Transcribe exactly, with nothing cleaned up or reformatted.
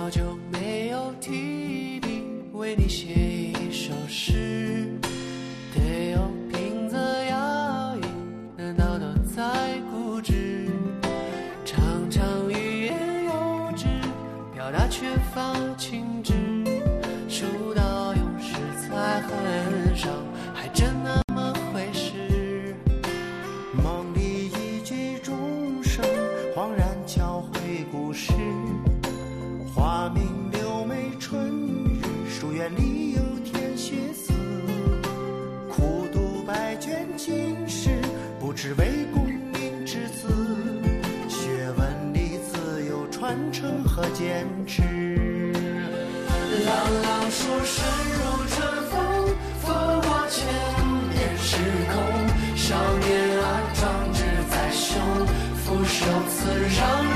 好久没有提笔为你写一首诗，得有平仄押韵的脑袋才固执，常常语言幼稚，表达缺乏情致，书到用时才很少，还真那么回事。 梦里一曲钟声，恍然敲回故事，花明柳眉春日，书院里有天学思，苦读百卷经史，不知为功名之子，学问里自有传承和坚持。 朗朗书声如春风，拂过千年时空，少年啊，壮志在胸，俯首辞让